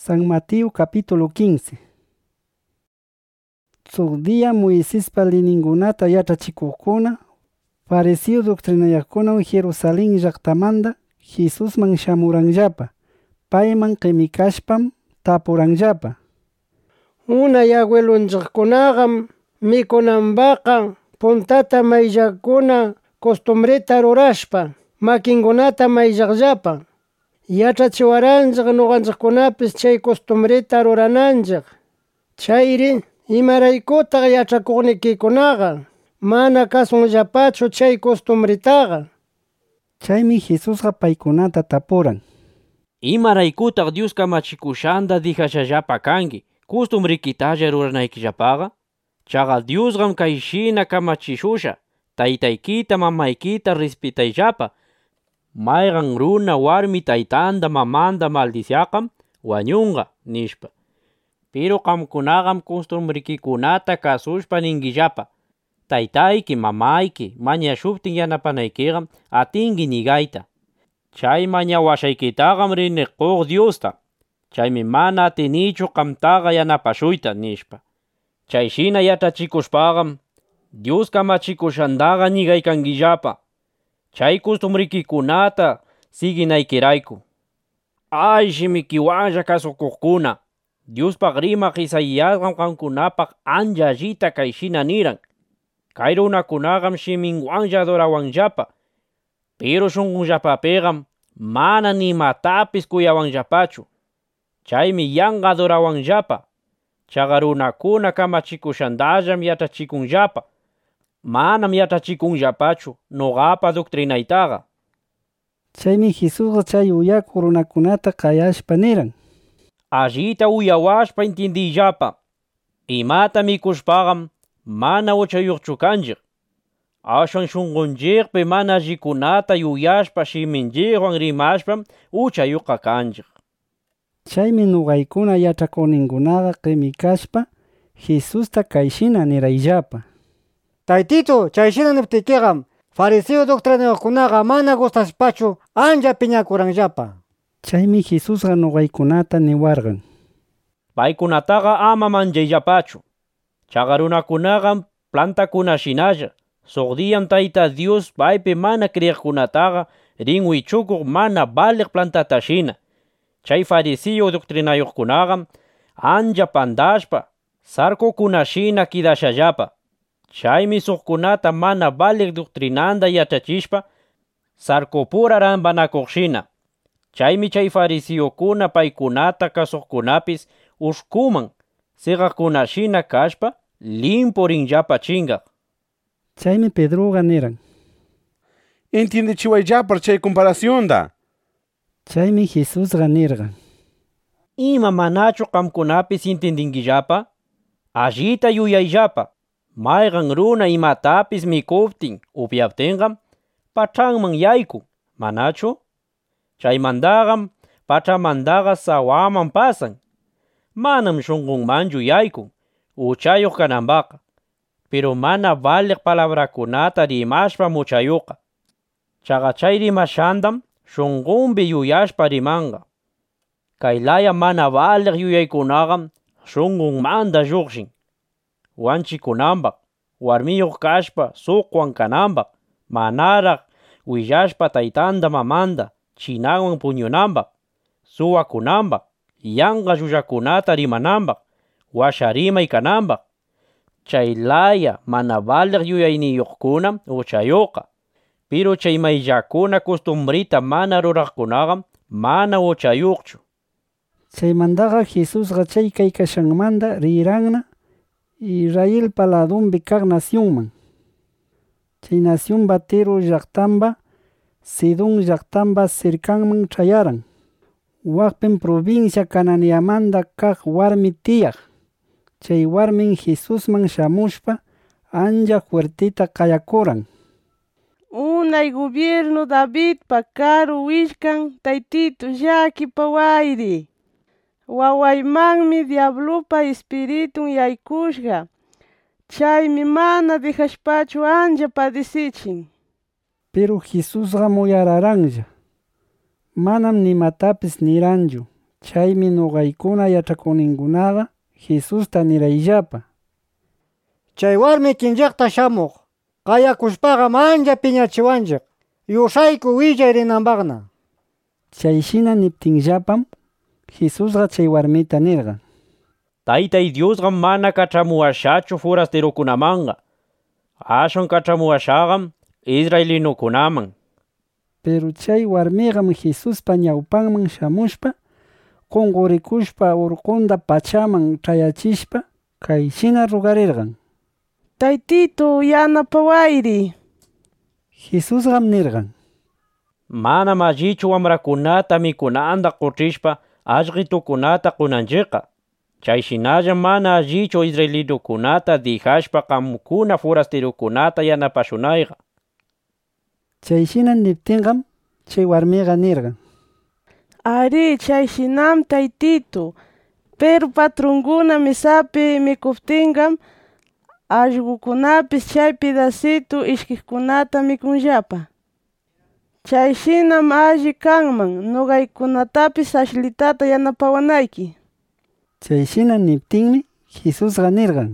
San Mateo capítulo 15. Su día Moisespa liningunata yachachikuqkuna, fariseo doctrinayaqkuna Jerusalén llaqtamanta Jesusman shamuranllapa. Payman qimikashpam tapuranllapa. Unay abuelunchikkunaqam mikunanpaqa puntata mayllakuna costumbrita rurashpa makinkunata mayllaqllapa. Yachachiwaranchik nuqanchikkunapis chay costumbrita rurananchik. Chayri imaraykutaq yachakuqnikikunaqa mana kasunllapachu chay costumbritaqa. Chaymi Jesusqa paykunata tapuran. Imaraykutaq Dios kamachicushanta dijashallapa kanki costumbrikitalla ruranaykillapaqa? Chaqa Diosqam kayshina kamachishusha taytaykita mamaykita respetayllapa. Mayqan runa warmi taytanta mamanta maldiciaqam wañunqa nishpa. Pero qamkunaqam costumbrikikunata kasushpa ninkillapa taytayki mamayki mañashuptin yanapanaykiqa atinki nigayta. Chay mañawashaykitaqam rini quq Diosta. Chaymi mana atinichu qamtaqa yanapashuyta nishpa. Chayshina yachachikushpaqam Dios kamachikushantaqa nigaykankillapa. Chay costumbrikikunata siginaykirayku. Ay shimikiwanja kasukuqkuna, Diospaq rimaq Isaíasqam qamkunapaq ancha allita kayshina niran. Kay runakunaqam shiminwanja adorawanllapa, pero shunqunllapapiqam mana nimatapis kuyawanllapachu. Chaymi yanqa adorawanllapa. Chaqa runakuna kamachikushantallam yachachikunllapa. Manam yachachikunllapachu nuqapa doctrinaytaqa. Chaymi Jesusqa chay uyakuq runakunata qayashpa niran. Allita uyawashpa intindiyllapa. Imata mikushpaqam mana uchayuqchu kanchik. Ashwan shunqunchikpi mana allikunata yuyashpa shiminchikwan rimashpam uchayuqqa kanchik. Chaymi nuqaykuna yachakuqninkunaqa qimikashpa Jesusta kayshina nirayllapa. Taytito, chayshina niptikiqam fariseo doctrinayuqkunaqa mana gustashpachu ancha piñakuranllapa. Chaymi Jesusqa nuqaykunata niwarqan. Paykunataqa ama manchayllapachu. Chaqa runakunaqam plantakunashinalla. Suq diyam Tayta Dios paypi mana kriyiqkunataqa rin wichukuq mana baliq plantatashina. Chay fariseo doctrinayuqkunaqam ancha pantashpa sarkukunashina kidashallapa. Chaymi suqkunata mana baliq doctrinanta yachachishpa sarkupura ranpanakuqshina. Chaymi chay fariseokuna paykunata kasuqkunapis ushkuman siqakunashina kashpa limpu rinllapa chinkaq. Chaymi Pedroqa niran. Entiendichiwayllapar chay comparacionta. Chaymi Jesusqa nirqan. Ima manachu qamkunapis intindinkillapa? Allita yuyayllapa. Mayqan runa imatapis mikuptin upyaptinqam pachanman yayku, manachu? Chaymantaqam pachamantaqa sawaman pasan. Manam shunqunmanchu yaykun uchayuq kananpaqa. Pero mana baliq palabrakunata rimashpam uchayuqqa. Chaqa chay rimashantam shunqunpi yuyashpa rimanqa. Kaylaya mana baliq yuyaykunaqam shunqunmanta lluqshin. Wanchikunanpaq, warmiyuq kashpa suqwan kananpaq, manaraq willashpa taytanta mamanta chinawan puñunanpaq, suwakunanpaq, yanqa llullakunata rimananpaq, washa rimay kananpaq. Chaylaya mana baliq yuyayniyuqkunam uchayuqqa. Pero chay mayllakuna costumbrita mana ruraqkunaqam mana uchayuqchu. Chaymantaqa Jesusqa chay kaykashanmanta riranna Israel paladumpi kaq nacionman. Chay nacionpa Tiro llaqtanpa Sidón llaqtanpa cercanman chayaran. Waqpin provincia Cananeamanta kaq warmi tiyaq. Chay warmin Jesusman shamushpa ancha fuertita qayakuran. Unay gobierno Davidpa karu willkan taytito llakipa wayri. Wawaymanmi diablopa espiritun yaykushqa. Chaymi mana dejashpachu ancha padecichin. Pero Jesusqa muyararanja. Manam nimatapis niranchu. Chaymi nuqaykuna yachaqninkunaqa Jesusta nirayllapa. Chay warmi kinllaqta shamuq qayakushpaqa mancha piñachiwanchik yushayku willay rinanpaqna. Chayshina niptinllapam Jesusqa chay warmita nirqa: Taytay Diosqam mana kach'amuwashachu forasterokunamanga. Ashwan kach'amuwashaqam israelinukunaman. Pero chay warmiqam Jesuspa ñawpanman shamushpa, qunqurikushpa urqunda pachaman chayachishpa, kayshina rugarirqan: Taytitu yanapawayri. Jesusqam nirqan: Manam allichu wamrakunata mikunanta quchishpa allqitukunata qunanchiqa. Chayshinalla mana allichu israelinukunata dijashpa qamkuna forasterokunata yanapashunayqa. Chayshina niptinqam chay warmiqa nirqan: Ari, chayshinam taytitu. Pero patrunkuna mesapi mikuptinqam allqukunapis chay pedacito ishkikkunata mikunllapa. Chayshinam alli kanman nuqaykunatapis ashlitata yanapawanayki. Chayshina niptinmi Jesusqa nirqan: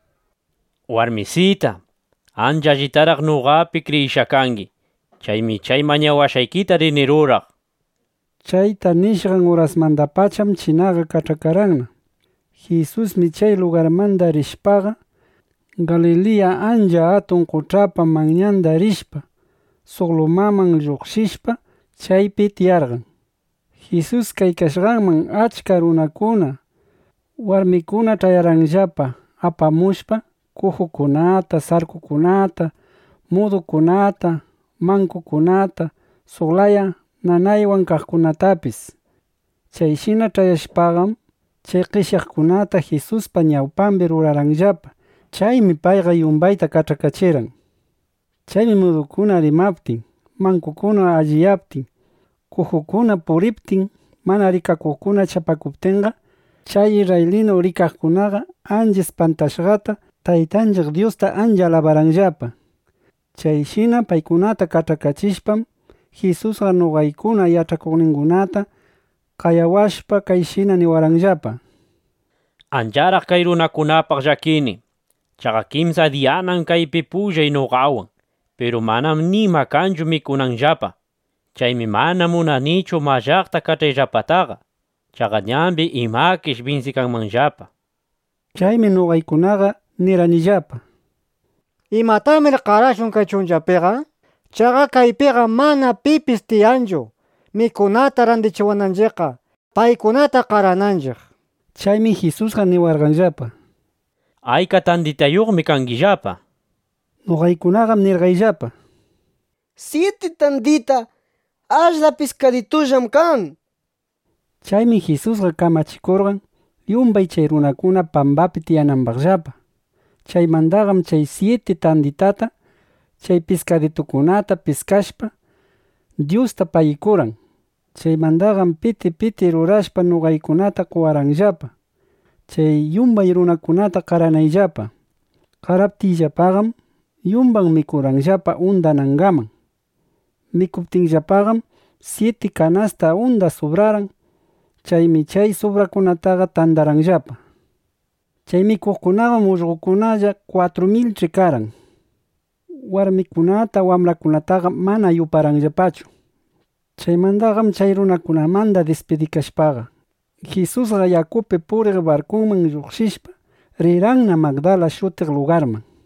Warmisita, ancha allitaraq nuqapi kriyisha kanki. Chaymi chay mañawashaykita riniruraq. Chayta nishqan urasmantapacham chinaqa kach'akaranna. Jesusmi chay lugarmanta rishpaqa Galilea ancha atun quchapa manyanta rishpa, suq lumaman lluqshishpa chaypi tiyarqan. Jesus kaykashqanman achka runakuna, warmikuna chayarqanllapa apamushpa kujukunata, sarkukunata, mudukunata, mankukunata, suqlaya nanaywan kaqkunatapis. Chayshina chayashpaqam chay qishyaqkunata Jesuspa ñawpanpi ruraranllapa. Chaymi payqa yumbayta kach'akachiran. Chaymi mudukuna rimaptin, mankukuna alliyaptin, kujukuna puriptin, mana rikakuqkuna chapakuptinqa, chay Israelino rikaqkunaqa ancha espantashqata Taytanchik Diosta ancha alabaranllapa. Chayshina paykunata kach'akachishpam Jesusqa nuqaykuna yachaqninkunata qayawashpa kayshina niwaranllapa: Ancharaq kay runakunapaq llakini. Chaqa kimsa dianan kaypi pullay nuqawan. Pero manam nima kanchu mikunanllapa. Chaymi mana munanichu mallaqta kachayllapataqa. Chaqa ñampi imakish vinsikanmanllapa. Chaymi nuqaykunaqa niranillapa: Imatamir qarashun kay chunllapiqa? Chaqa kaypiqa mana pipis tiyanchu mikunata randichiwananchikqa, paykunata qarananchik. Chaymi Jesusqa niwarqanllapa: Ayka tanditayuqmi kankillapa. Nuqaykunaqam nirqayllapa: 7 tandita ashla pescaditullam kan. Chaymi Jesusqa kamachikurqan yumbay chay runakuna pampapi tiyananpaqllapa. Chaymantaqam chay 7 tanditata chay pescaditukunata piskashpa Diosta payikuran. Chaymantaqam piti rurashpa nuqaykunata quwaranllapa. Chay yumbay runakunata qaranayllapa. Qaraptiyllapaqam yumban mikuranllapa undanankaman. Mikuptinllapaqam 7 canasta unda sobraran. Chaymi chay sobrakunataqa tandaranllapa. Chay mikuqkunaqam ullqukunalla 4,000 karan. Warmikunata wamrakunataqa mana yuparanllapachu. Chaymantaqam chay runakunamanta despidikashpaqa Jesusqa yakupi puriq barkunman lluqshishpa riranna Magdala shutiq lugarman.